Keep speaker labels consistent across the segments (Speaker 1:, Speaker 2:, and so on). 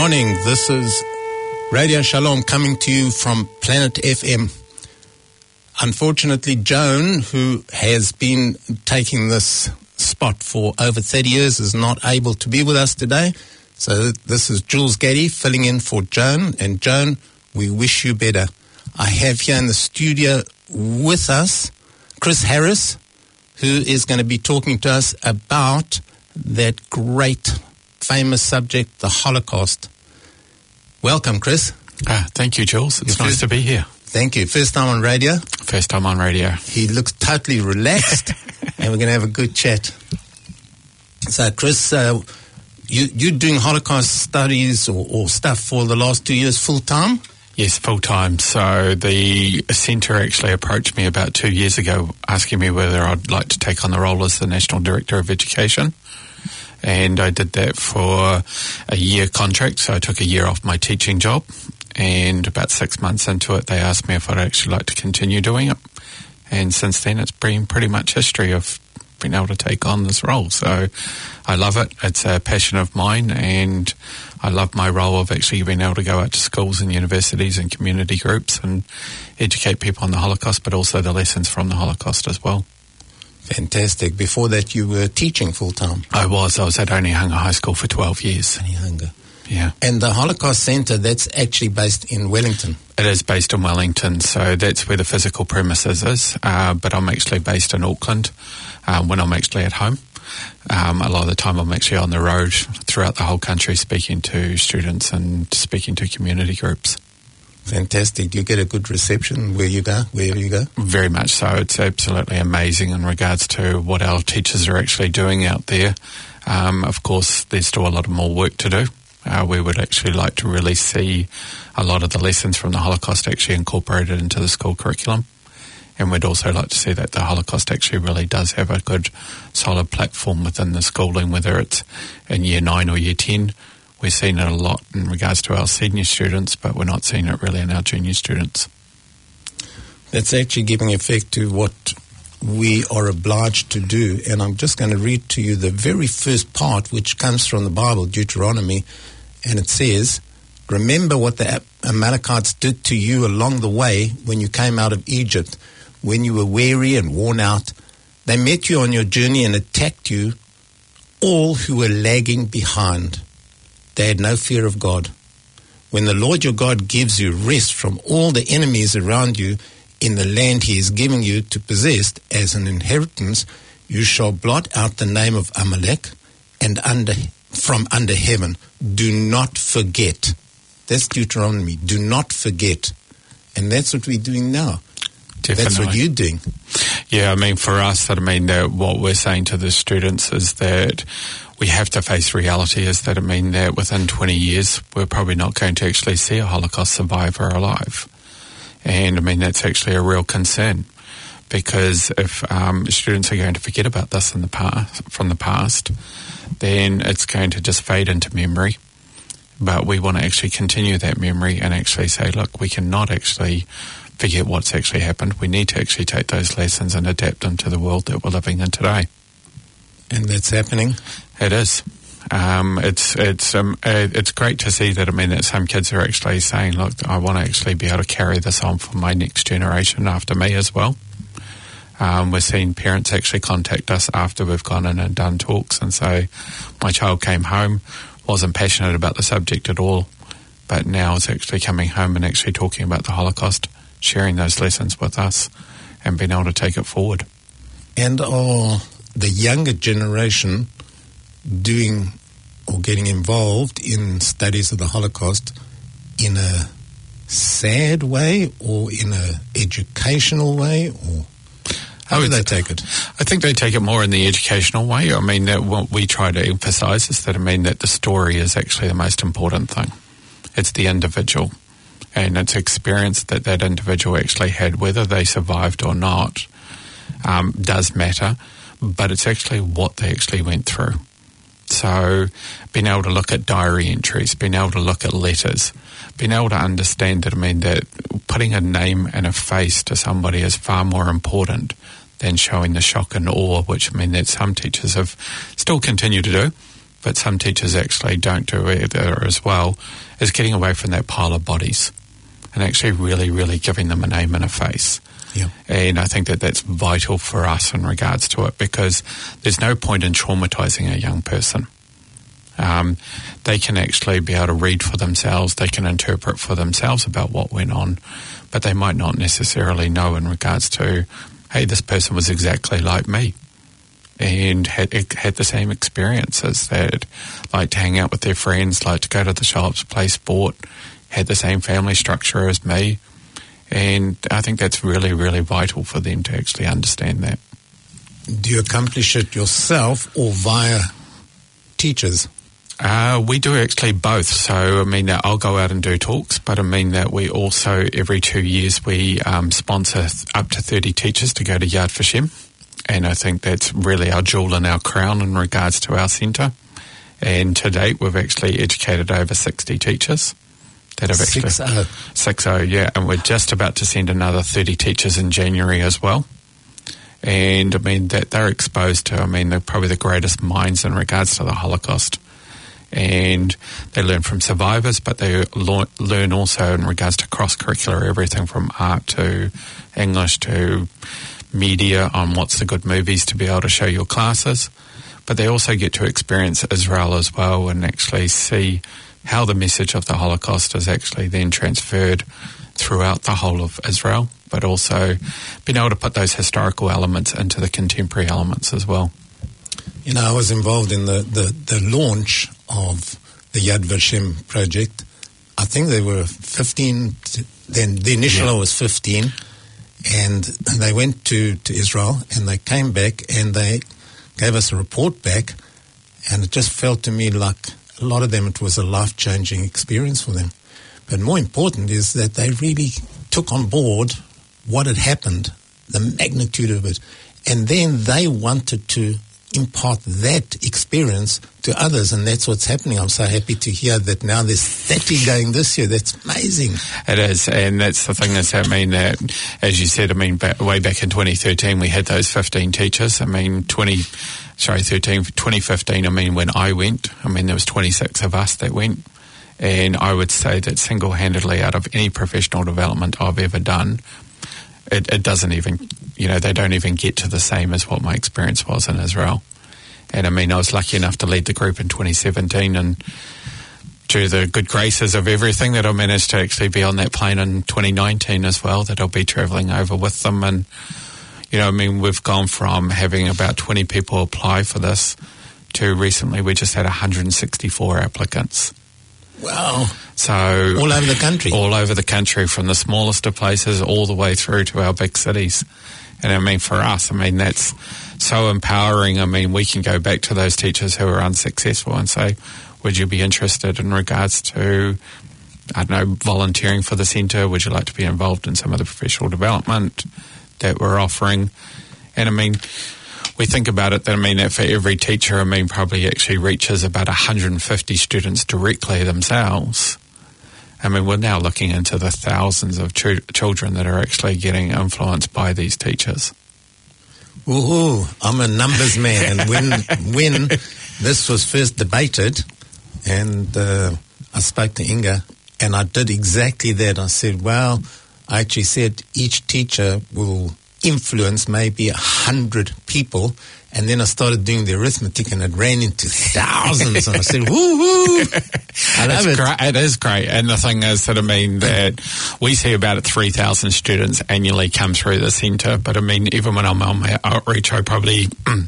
Speaker 1: morning. This is Radio Shalom coming to you from Planet FM. Unfortunately, Joan, who has been taking this spot for over 30 years, is not able to be with us today. So this is Jules Getty filling in for Joan. And Joan, we wish you better. I have here in the studio with us Chris Harris, who is going to be talking to us about that great, famous subject, the Holocaust. Welcome, Chris.
Speaker 2: Thank you, Jules. It's nice to be here.
Speaker 1: Thank you. First time on radio?
Speaker 2: First time on radio.
Speaker 1: He looks totally relaxed, and we're going to have a good chat. So, Chris, you're doing Holocaust studies or stuff for the last 2 years full-time?
Speaker 2: Yes, full-time. So the centre actually approached me about 2 years ago asking me whether I'd like to take on the role as the National Director of Education. And I did that for a year contract, so I took a year off my teaching job. And about 6 months into it, they asked me if I'd actually like to continue doing it. And since then, it's been pretty much history of being able to take on this role. So I love it. It's a passion of mine, and I love my role of actually being able to go out to schools and universities and community groups and educate people on the Holocaust, but also the lessons from the Holocaust as well.
Speaker 1: Fantastic. Before that, you were teaching full-time?
Speaker 2: I was at Onehunga High School for 12 years.
Speaker 1: Onehunga.
Speaker 2: Yeah.
Speaker 1: And the Holocaust Centre, that's actually based in Wellington?
Speaker 2: It is based in Wellington, so that's where the physical premises is. But I'm actually based in Auckland when I'm actually at home. A lot of the time I'm actually on the road throughout the whole country speaking to students and speaking to community groups.
Speaker 1: Fantastic. Do you get a good reception wherever you go? Very
Speaker 2: much so. It's absolutely amazing in regards to what our teachers are actually doing out there. Of course, there's still a lot more work to do. We would actually like to really see a lot of the lessons from the Holocaust actually incorporated into the school curriculum. And we'd also like to see that the Holocaust actually really does have a good, solid platform within the schooling, whether it's in Year 9 or Year 10. We're seeing it a lot in regards to our senior students, but we're not seeing it really in our junior students.
Speaker 1: That's actually giving effect to what we are obliged to do. And I'm just going to read to you the very first part, which comes from the Bible, Deuteronomy, and it says, "Remember what the Amalekites did to you along the way when you came out of Egypt, when you were weary and worn out. They met you on your journey and attacked you, all who were lagging behind. They had no fear of God. When the Lord your God gives you rest from all the enemies around you in the land he is giving you to possess as an inheritance, you shall blot out the name of Amalek and from under heaven. Do not forget." That's Deuteronomy. Do not forget. And that's what we're doing now.
Speaker 2: Definitely.
Speaker 1: That's what you're doing.
Speaker 2: Yeah, I mean, for us, that what we're saying to the students is that we have to face reality, is that that within 20 years, we're probably not going to actually see a Holocaust survivor alive. And that's actually a real concern, because if students are going to forget about this from the past, then it's going to just fade into memory. But we want to actually continue that memory and actually say, look, we cannot actually forget what's actually happened. We need to actually take those lessons and adapt them to the world that we're living in today.
Speaker 1: And that's happening?
Speaker 2: It is. It's great to see that, that some kids are actually saying, look, I want to actually be able to carry this on for my next generation after me as well. We're seeing parents actually contact us after we've gone in and done talks and say, my child came home, wasn't passionate about the subject at all, but now is actually coming home and actually talking about the Holocaust, sharing those lessons with us and being able to take it forward.
Speaker 1: And are the younger generation doing or getting involved in studies of the Holocaust in a sad way or in a educational way, or how do they take it?
Speaker 2: I think they take it more in the educational way. That what we try to emphasise is that that the story is actually the most important thing. It's the individual and its experience that individual actually had, whether they survived or not, does matter, but it's actually what they actually went through. So being able to look at diary entries, being able to look at letters, being able to understand that, that putting a name and a face to somebody is far more important than showing the shock and awe, which that some teachers have still continued to do. but some teachers actually don't do either as well, is getting away from that pile of bodies and actually really, really giving them a name and a face.
Speaker 1: Yeah.
Speaker 2: And I think that that's vital for us in regards to it, because there's no point in traumatising a young person. They can actually be able to read for themselves, they can interpret for themselves about what went on, but they might not necessarily know in regards to, hey, this person was exactly like me and had the same experiences, that liked to hang out with their friends, liked to go to the shops, play sport, had the same family structure as me. And I think that's really, really vital for them to actually understand that.
Speaker 1: Do you accomplish it yourself or via teachers?
Speaker 2: We do actually both. So, I mean, that I'll go out and do talks, but I mean that we also, every 2 years, we sponsor up to 30 teachers to go to Yad Vashem. And I think that's really our jewel in our crown in regards to our centre. And to date, we've actually educated over 60 teachers. That have actually 60, yeah. And we're just about to send another 30 teachers in January as well. And, I mean, that they're exposed to, I mean, they're probably the greatest minds in regards to the Holocaust. And they learn from survivors, but they learn also in regards to cross-curricular, everything from art to English to media on what's the good movies to be able to show your classes. But they also get to experience Israel as well and actually see how the message of the Holocaust is actually then transferred throughout the whole of Israel, but also being able to put those historical elements into the contemporary elements as well.
Speaker 1: You know, I was involved in the launch of the Yad Vashem project. I think there were 15, then the initial was 15, and they went to Israel, and they came back, and they gave us a report back, and it just felt to me like a lot of them, it was a life-changing experience for them. But more important is that they really took on board what had happened, the magnitude of it, and then they wanted to impart that experience to others, and that's what's happening. I'm so happy to hear that now there's 30 going this year. That's amazing.
Speaker 2: It is, and that's the thing is, I mean, that, as you said, I mean, way back in 2013, we had those 15 teachers. I mean, 2015, I mean, when I went, I mean, there was 26 of us that went, and I would say that single-handedly out of any professional development I've ever done, it doesn't even, you know, they don't even get to the same as what my experience was in Israel. And I mean, I was lucky enough to lead the group in 2017, and through the good graces of everything that I managed to actually be on that plane in 2019 as well, that I'll be travelling over with them. And, you know, I mean, we've gone from having about 20 people apply for this to recently we just had 164 applicants.
Speaker 1: Wow.
Speaker 2: So
Speaker 1: all over the country?
Speaker 2: All over the country, from the smallest of places all the way through to our big cities. And I mean, for us, I mean, that's so empowering. I mean, we can go back to those teachers who are unsuccessful and say, would you be interested in regards to, I don't know, volunteering for the centre? Would you like to be involved in some of the professional development that we're offering? And I mean, we think about it that, I mean, that for every teacher, I mean, probably actually reaches about 150 students directly themselves. I mean, we're now looking into the thousands of children that are actually getting influenced by these teachers.
Speaker 1: Woohoo, I'm a numbers man. And when this was first debated, and I spoke to Inga, and I did exactly that. I said, well, I actually said each teacher will influence maybe 100 people, and then I started doing the arithmetic, and it ran into thousands. And I said, woo-hoo! I love it.
Speaker 2: It is great. And the thing is that, I mean, that we see about 3,000 students annually come through the centre. But I mean, even when I'm on my outreach, I probably,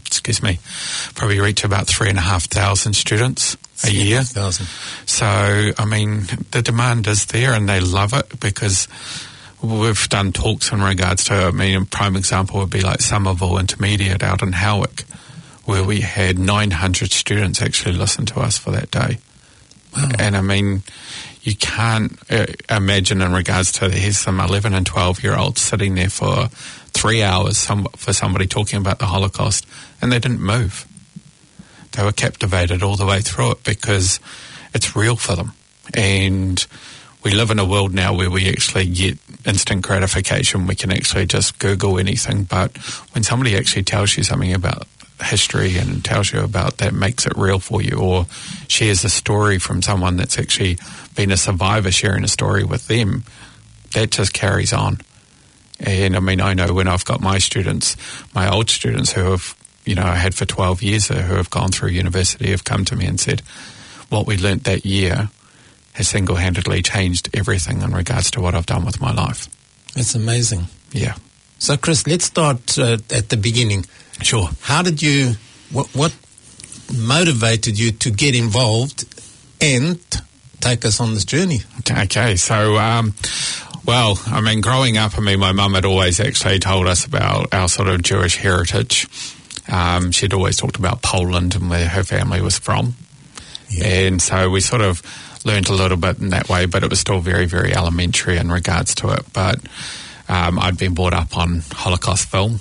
Speaker 2: probably reach about 3,500 students a year.
Speaker 1: 3,000.
Speaker 2: So, I mean, the demand is there, and they love it because we've done talks in regards to, I mean, a prime example would be like Somerville Intermediate out in Howick, where we had 900 students actually listen to us for that day.
Speaker 1: Wow.
Speaker 2: And I mean, you can't imagine in regards to, here's some 11 and 12-year-olds sitting there for 3 hours for somebody talking about the Holocaust, and they didn't move. They were captivated all the way through it because it's real for them. And we live in a world now where we actually get instant gratification. We can actually just Google anything. But when somebody actually tells you something about history and tells you about that, makes it real for you, or shares a story from someone that's actually been a survivor sharing a story with them, that just carries on. And I mean, I know when I've got my students, my old students who have, I had for 12 years who have gone through university, have come to me and said, what we learnt that year has single-handedly changed everything in regards to what I've done with my life.
Speaker 1: It's amazing.
Speaker 2: Yeah.
Speaker 1: So, Chris, let's start at the beginning.
Speaker 2: Sure.
Speaker 1: How did you, what motivated you to get involved and take us on this journey?
Speaker 2: Okay, so, growing up, my mum had always actually told us about our sort of Jewish heritage. She'd always talked about Poland and where her family was from. Yeah. And so we sort of learned a little bit in that way, but it was still very, very elementary in regards to it. But I'd been brought up on Holocaust film.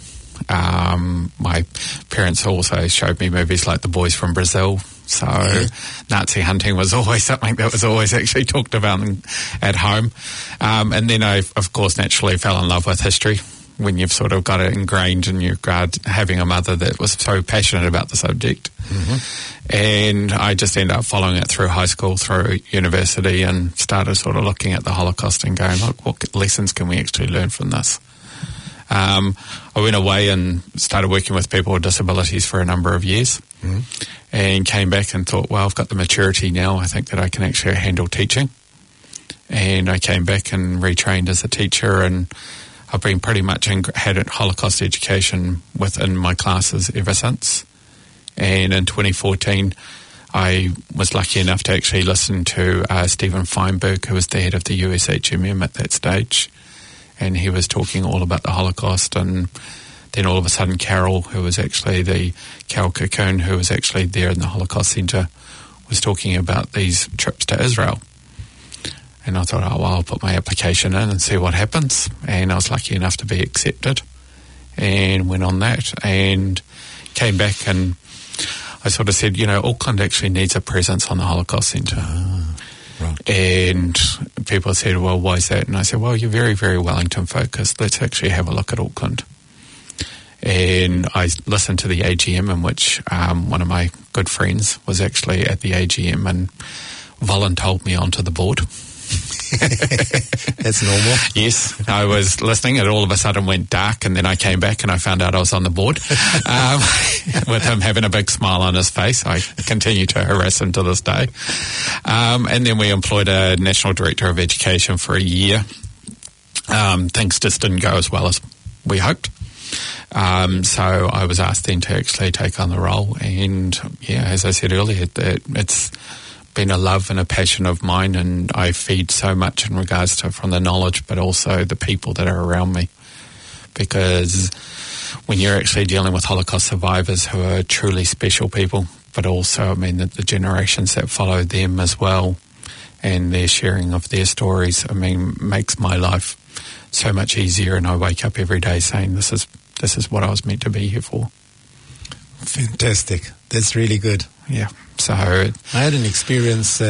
Speaker 2: My parents also showed me movies like The Boys from Brazil. So Nazi hunting was always something that was always actually talked about at home. And then I, of course, naturally fell in love with history when you've sort of got it ingrained in your grad, having a mother that was so passionate about the subject. Mm-hmm. And I just ended up following it through high school, through university, and started sort of looking at the Holocaust and going, look, what lessons can we actually learn from this? I went away and started working with people with disabilities for a number of years, and came back and thought, well, I've got the maturity now, I think that I can actually handle teaching. And I came back and retrained as a teacher, and I've been pretty much had Holocaust education within my classes ever since. And in 2014, I was lucky enough to actually listen to Stephen Feinberg, who was the head of the USHMM at that stage. And he was talking all about the Holocaust. And then all of a sudden, Carol, who was actually Carol Cocoon, who was actually there in the Holocaust Centre, was talking about these trips to Israel. And I thought, I'll put my application in and see what happens. And I was lucky enough to be accepted and went on that and came back, and I sort of said, Auckland actually needs a presence on the Holocaust Centre. Right. And people said, well, why is that? And I said, well, you're very, very Wellington focused. Let's actually have a look at Auckland. And I listened to the AGM in which one of my good friends was actually at the AGM, and voluntold me onto the board.
Speaker 1: That's normal.
Speaker 2: Yes, I was listening, and all of a sudden went dark, and then I came back and I found out I was on the board with him having a big smile on his face. I continue to harass him to this day. And then we employed a National Director of Education for a year. Things just didn't go as well as we hoped. So I was asked then to actually take on the role, and as I said earlier, it's been a love and a passion of mine, and I feed so much in regards to from the knowledge, but also the people that are around me. Because when you're actually dealing with Holocaust survivors who are truly special people, but also, the generations that follow them as well, and their sharing of their stories, makes my life so much easier, and I wake up every day saying, this is what I was meant to be here for.
Speaker 1: Fantastic. That's really good.
Speaker 2: Yeah. So
Speaker 1: I had an experience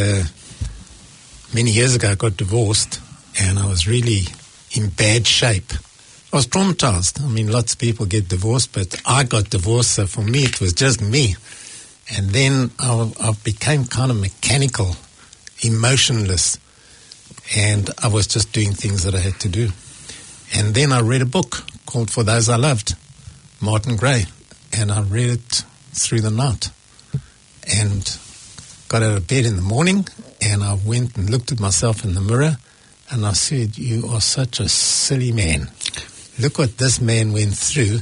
Speaker 1: many years ago. I got divorced, and I was really in bad shape. I was traumatized. Lots of people get divorced, but I got divorced, so for me it was just me. And then I became kind of mechanical, emotionless, and I was just doing things that I had to do. And then I read a book called For Those I Loved, Martin Gray, and I read it through the night. And got out of bed in the morning, and I went and looked at myself in the mirror, and I said, you are such a silly man. Look what this man went through.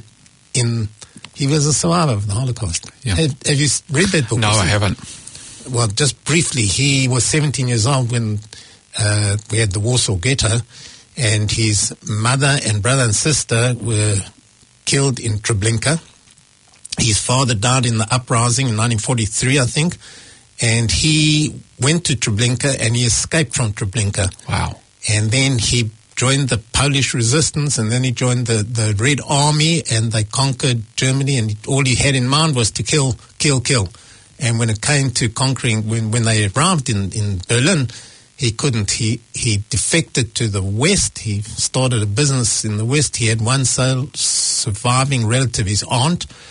Speaker 1: He was a survivor of the Holocaust. Yeah. Have you read that book?
Speaker 2: No, I haven't.
Speaker 1: Well, just briefly, he was 17 years old when we had the Warsaw Ghetto, and his mother and brother and sister were killed in Treblinka. His father died in the uprising in 1943, I think, and he went to Treblinka and he escaped from Treblinka.
Speaker 2: Wow.
Speaker 1: And then he joined the Polish resistance, and then he joined the Red Army, and they conquered Germany, and all he had in mind was to kill. And when it came to conquering, when they arrived in Berlin, he couldn't. He defected to the West. He started a business in the West. He had one surviving relative, his aunt,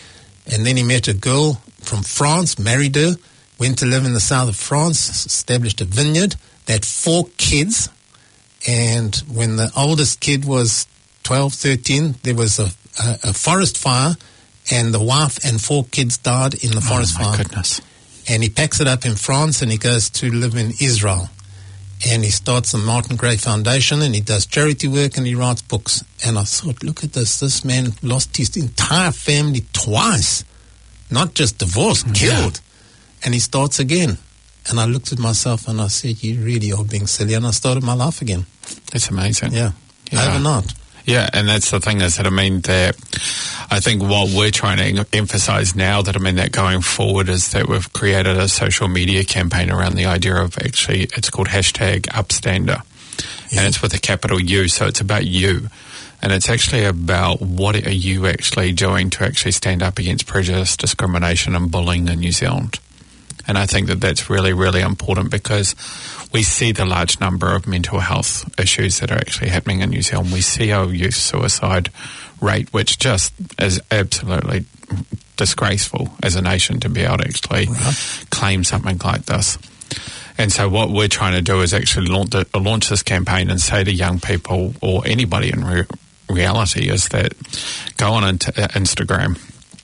Speaker 1: And then he met a girl from France, married her, went to live in the south of France, established a vineyard. They had 4 kids. And when the oldest kid was 12, 13, there was a forest fire, and the wife and 4 kids died in the forest fire.
Speaker 2: Oh, my goodness.
Speaker 1: And he packs it up in France, and he goes to live in Israel. And he starts the Martin Gray Foundation, and he does charity work, and he writes books. And I thought, look at this. This man lost his entire family twice. Not just divorced, killed. And he starts again. And I looked at myself, and I said, you really are being silly. And I started my life again.
Speaker 2: That's amazing.
Speaker 1: Yeah. Overnight.
Speaker 2: Yeah, and that's the thing is that, that I think what we're trying to emphasize now that going forward is that we've created a social media campaign around the idea of actually, it's called #Upstander. Yeah. And it's with a capital U, so it's about you. And it's actually about what are you actually doing to actually stand up against prejudice, discrimination and bullying in New Zealand. And I think that that's really, really important because we see the large number of mental health issues that are actually happening in New Zealand. We see our youth suicide rate, which just is absolutely disgraceful as a nation to be able to actually claim something like this. And so what we're trying to do is actually launch this campaign and say to young people or anybody in reality is that go on into Instagram,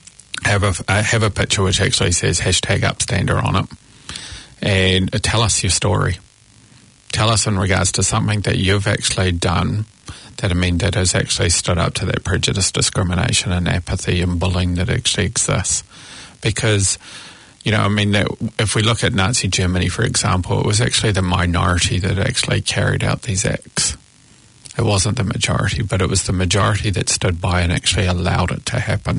Speaker 2: have a picture which actually says #Upstander on it, and tell us your story. Tell us in regards to something that you've actually done that has actually stood up to that prejudice, discrimination and apathy and bullying that actually exists. Because, that if we look at Nazi Germany, for example, it was actually the minority that actually carried out these acts. It wasn't the majority, but it was the majority that stood by and actually allowed it to happen.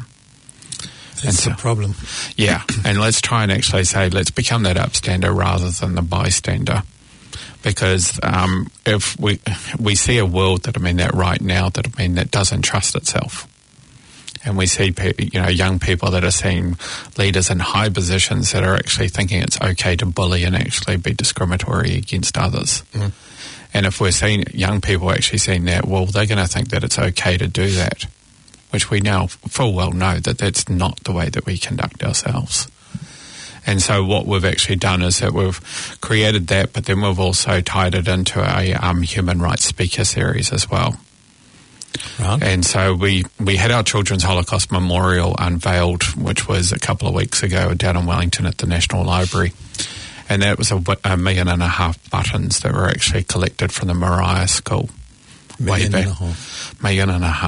Speaker 1: That's the problem.
Speaker 2: Yeah, and let's try and actually say, let's become that upstander rather than the bystander. Because if we see a world that right now that doesn't trust itself, and we see young people that are seeing leaders in high positions that are actually thinking it's okay to bully and actually be discriminatory against others. Mm. And if we're seeing young people actually seeing that, well, they're going to think that it's okay to do that, which we now full well know that that's not the way that we conduct ourselves. And so what we've actually done is that we've created that, but then we've also tied it into a human rights speaker series as well. Right. And so we had our Children's Holocaust Memorial unveiled, which was a couple of weeks ago down in Wellington at the National Library. And that was 1.5 million buttons that were actually collected from the Moriah School. Way back. 1.5 million.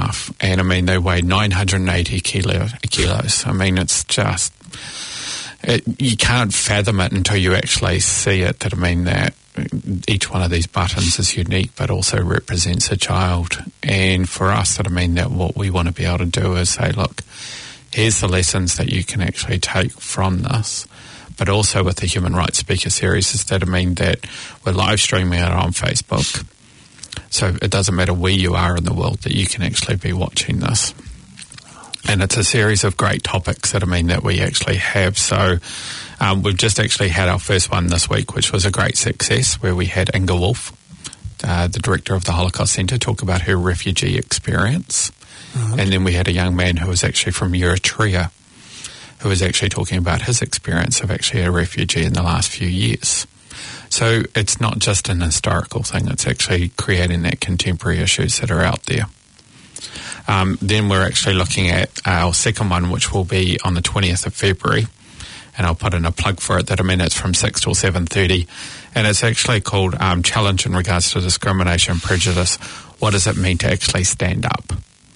Speaker 2: And they weighed 980 kilos. It's just... you can't fathom it until you actually see it, that each one of these buttons is unique but also represents a child. And for us, that what we want to be able to do is say, look, here's the lessons that you can actually take from this. But also with the Human Rights Speaker Series is that we're live streaming it on Facebook. So it doesn't matter where you are in the world that you can actually be watching this. And it's a series of great topics that we actually have. So we've just actually had our first one this week, which was a great success, where we had Inga Wolf, the director of the Holocaust Centre, talk about her refugee experience. Mm-hmm. And then we had a young man who was actually from Eritrea, who was actually talking about his experience of actually a refugee in the last few years. So it's not just an historical thing, it's actually creating that contemporary issues that are out there. Then we're actually looking at our second one, which will be on the 20th of February. And I'll put in a plug for it, it's from 6 till 7:30. And it's actually called Challenge in Regards to Discrimination and Prejudice. What does it mean to actually stand up?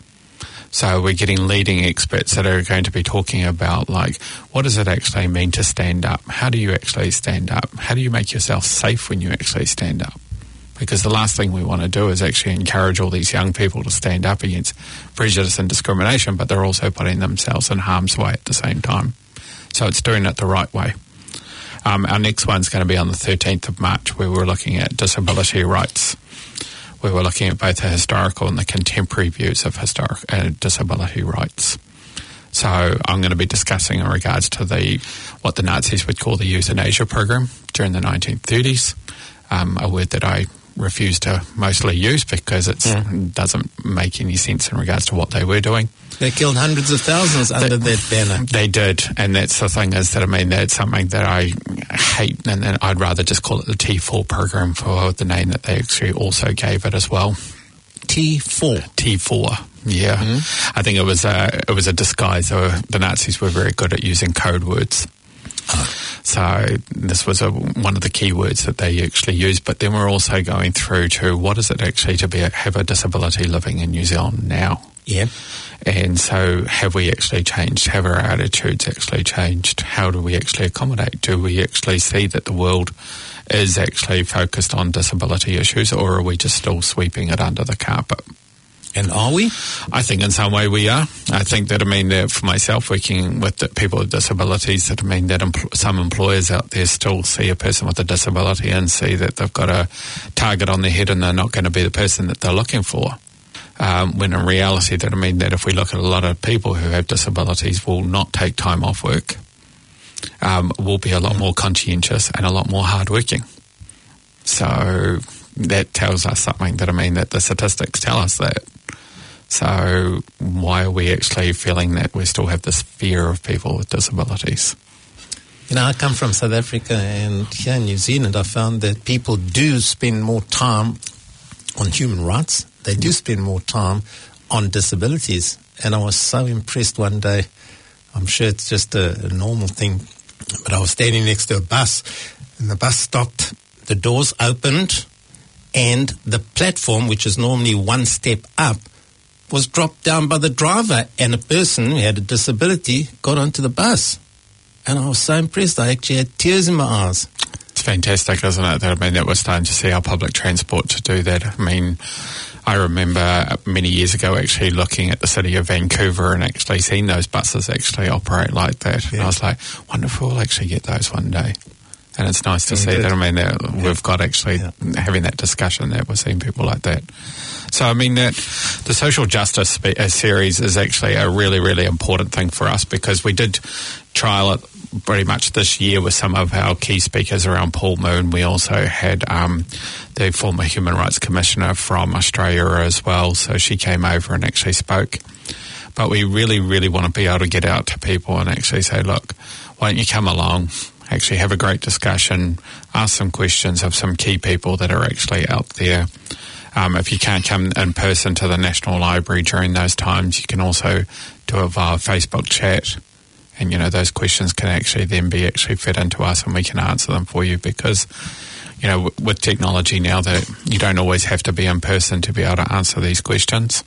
Speaker 2: So we're getting leading experts that are going to be talking about, what does it actually mean to stand up? How do you actually stand up? How do you make yourself safe when you actually stand up? Because the last thing we want to do is actually encourage all these young people to stand up against prejudice and discrimination, but they're also putting themselves in harm's way at the same time. So it's doing it the right way. Our next one's going to be on the 13th of March, where we're looking at disability rights, where we're looking at both the historical and the contemporary views of disability rights. So I'm going to be discussing in regards to what the Nazis would call the euthanasia program during the 1930s, a word that I refuse to mostly use because it doesn't make any sense in regards to what they were doing.
Speaker 1: They killed hundreds of thousands under that banner.
Speaker 2: They did, and that's the thing is that, I mean, that's something that I hate, and I'd rather just call it the T4 program for the name that they actually also gave it as well. T4, yeah. I think it was a disguise. The Nazis were very good at using code words. So this was one of the key words that they actually used, but then we're also going through to what is it actually to have a disability living in New Zealand now?
Speaker 1: Yeah.
Speaker 2: And so have we actually changed? Have our attitudes actually changed? How do we actually accommodate? Do we actually see that the world is actually focused on disability issues, or are we just still sweeping it under the carpet?
Speaker 1: And are we?
Speaker 2: I think in some way we are. I think that, I mean, that for myself, working with people with disabilities, that, I mean, that some employers out there still see a person with a disability and see that they've got a target on their head and they're not going to be the person that they're looking for. When in reality, that, I mean, that if we look at a lot of people who have disabilities will not take time off work, will be a lot more conscientious and a lot more hardworking. So that tells us something that, I mean, that the statistics tell us that. So why are we actually feeling that we still have this fear of people with disabilities?
Speaker 1: You know, I come from South Africa, and here in New Zealand I found that people do spend more time on human rights. They do spend more time on disabilities. And I was so impressed one day. I'm sure it's just a normal thing, but I was standing next to a bus, and the bus stopped, the doors opened, and the platform, which is normally one step up, was dropped down by the driver, and a person who had a disability got onto the bus. And I was so impressed. I actually had tears in my eyes.
Speaker 2: It's fantastic, isn't it? That, I mean, that we're starting to see our public transport to do that. I mean, I remember many years ago actually looking at the city of Vancouver and actually seeing those buses actually operate like that. Yeah. And I was like, wonderful, we'll actually get those one day. And it's nice to see that, I mean, that we've got actually having that discussion, that we're seeing people like that. So, I mean, that the social justice series is actually a really, really important thing for us, because we did trial it pretty much this year with some of our key speakers around Paul Moon. We also had the former Human Rights Commissioner from Australia as well, so she came over and actually spoke. But we really, really want to be able to get out to people and actually say, look, why don't you come along, actually have a great discussion, ask some questions of some key people that are actually out there. If you can't come in person to the National Library during those times, you can also do it via Facebook chat. And, you know, those questions can actually then be actually fed into us, and we can answer them for you, because, you know, with technology now, that you don't always have to be in person to be able to answer these questions.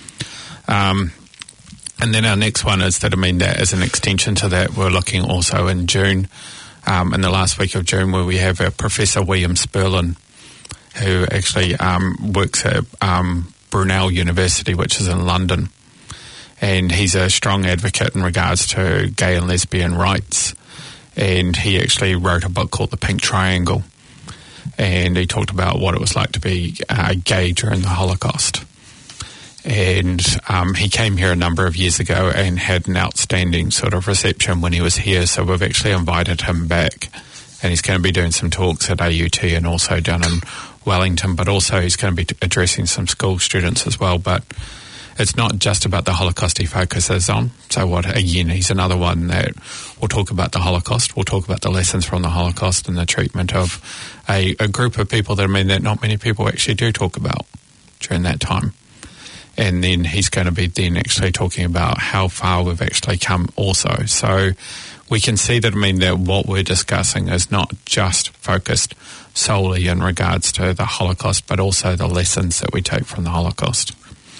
Speaker 2: And then our next one is that, I mean, that as an extension to that, we're looking also in June, in the last week of June, where we have Professor William Sperlin, who actually works at Brunel University, which is in London. And he's a strong advocate in regards to gay and lesbian rights. And he actually wrote a book called The Pink Triangle. And he talked about what it was like to be gay during the Holocaust. And he came here a number of years ago and had an outstanding sort of reception when he was here. So we've actually invited him back. And he's going to be doing some talks at AUT and also down in Wellington. But also he's going to be addressing some school students as well. But it's not just about the Holocaust he focuses on. So again, he's another one that will talk about the Holocaust. We'll talk about the lessons from the Holocaust and the treatment of a group of people that, I mean, that not many people actually do talk about during that time. And then he's going to be then actually talking about how far we've actually come also. So we can see that, I mean, that what we're discussing is not just focused solely in regards to the Holocaust, but also the lessons that we take from the Holocaust.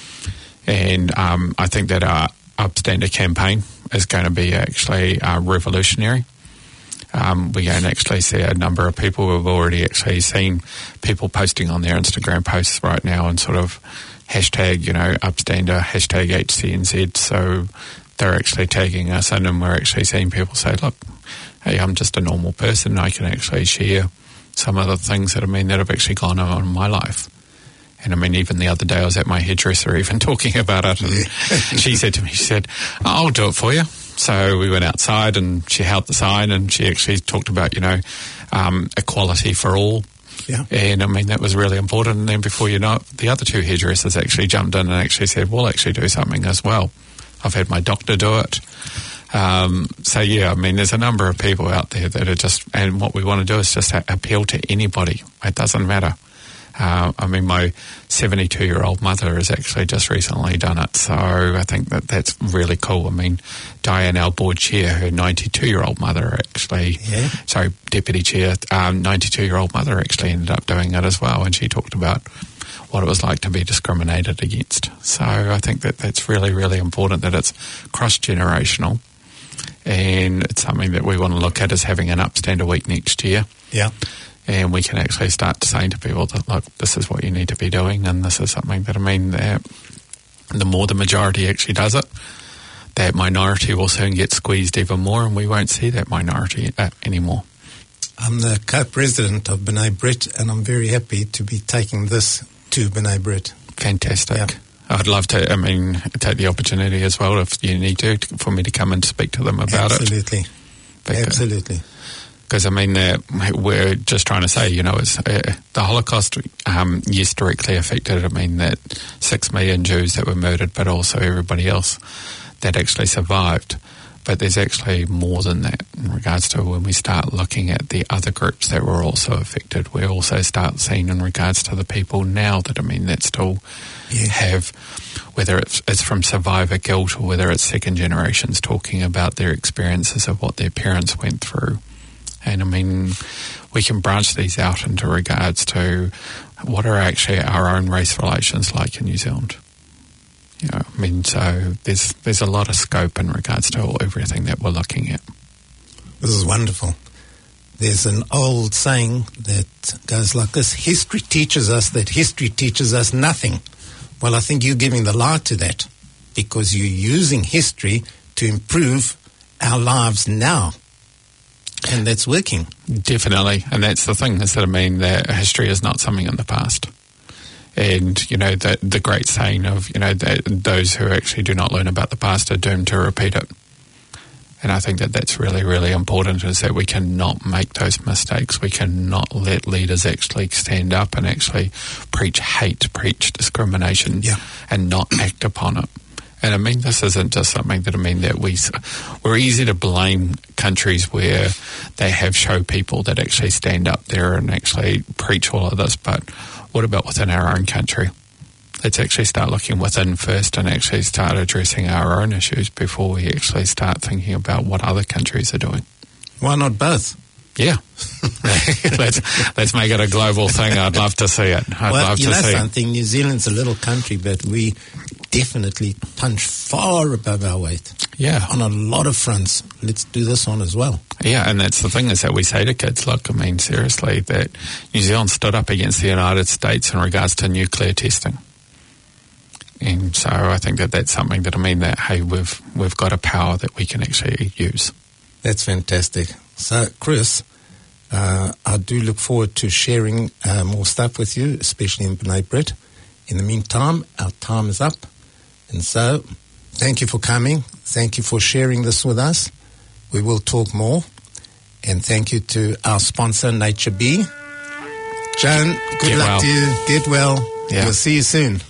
Speaker 2: And I think that our Upstander campaign is going to be actually revolutionary. We're going to actually see a number of people. We've already actually seen people posting on their Instagram posts right now and sort of hashtag, you know, Upstander, hashtag HCNZ. So they're actually tagging us in, and we're actually seeing people say, look, hey, I'm just a normal person. I can actually share some of the things that, I mean, that have actually gone on in my life. And I mean, even the other day I was at my hairdresser even talking about it, and she said to me, she said, I'll do it for you. So we went outside and she held the sign, and she actually talked about, you know, equality for all.
Speaker 1: Yeah.
Speaker 2: And I mean, that was really important. And then before you know it, the other two hairdressers actually jumped in and actually said, we'll actually do something as well. I've had my doctor do it. So yeah, I mean, there's a number of people out there that are just, and what we want to do is just appeal to anybody. It doesn't matter. I mean, my 72-year-old mother has actually just recently done it, so I think that that's really cool. I mean, Diane, our board chair, her 92-year-old mother actually, deputy chair, 92-year-old mother actually ended up doing it as well, and she talked about what it was like to be discriminated against. So I think that that's really, really important, that it's cross-generational, and it's something that we want to look at as having an Upstander Week next year.
Speaker 1: Yeah.
Speaker 2: And we can actually start saying to people that, look, this is what you need to be doing, and this is something that, I mean, that the more the majority actually does it, that minority will soon get squeezed even more, and we won't see that minority anymore.
Speaker 1: I'm the co-president of B'nai B'rith, and I'm very happy to be taking this to B'nai B'rith.
Speaker 2: Fantastic.
Speaker 1: Yeah.
Speaker 2: I'd love to, I mean, take the opportunity as well, if you need to for me to come and speak to them about
Speaker 1: Absolutely.
Speaker 2: it.
Speaker 1: Absolutely.
Speaker 2: Because, I mean, we're just trying to say, you know, it's, the Holocaust, yes, directly affected, I mean, that 6 million Jews that were murdered, but also everybody else that actually survived. But there's actually more than that in regards to when we start looking at the other groups that were also affected. We also start seeing in regards to the people now that, I mean, that still have, whether it's from survivor guilt or whether it's second generations talking about their experiences of what their parents went through. And I mean, we can branch these out into regards to what are actually our own race relations like in New Zealand. You know, I mean, so there's a lot of scope in regards to everything that we're looking at.
Speaker 1: This is wonderful. There's an old saying that goes like this: history teaches us that history teaches us nothing. Well, I think you're giving the lie to that, because you're using history to improve our lives now. And that's working.
Speaker 2: Definitely. And that's the thing, is that, I mean, that history is not something in the past. And, you know, the great saying of, you know, that those who actually do not learn about the past are doomed to repeat it. And I think that that's really, really important, is that we cannot make those mistakes. We cannot let leaders actually stand up and actually preach hate, preach discrimination, and not act upon it. And I mean, this isn't just something that, I mean, that we're easy to blame countries where they have show people that actually stand up there and actually preach all of this. But what about within our own country? Let's actually start looking within first and actually start addressing our own issues before we actually start thinking about what other countries are doing.
Speaker 1: Why not both?
Speaker 2: Yeah. let's make it a global thing. I'd love to see it. I'd love to see
Speaker 1: something. New Zealand's a little country, but we definitely punch far above our weight.
Speaker 2: Yeah.
Speaker 1: On a lot of fronts. Let's do this one as well.
Speaker 2: Yeah, and that's the thing, is that we say to kids, look, I mean, seriously, that New Zealand stood up against the United States in regards to nuclear testing. And so I think that that's something that, I mean, that, hey, we've got a power that we can actually use.
Speaker 1: That's fantastic. So, Chris, I do look forward to sharing more stuff with you, especially in B'nai B'rith. In the meantime, our time is up. And so, thank you for coming. Thank you for sharing this with us. We will talk more. And thank you to our sponsor, Nature Bee. Joan, good luck to you. Get well.
Speaker 2: Yeah.
Speaker 1: We'll see you soon.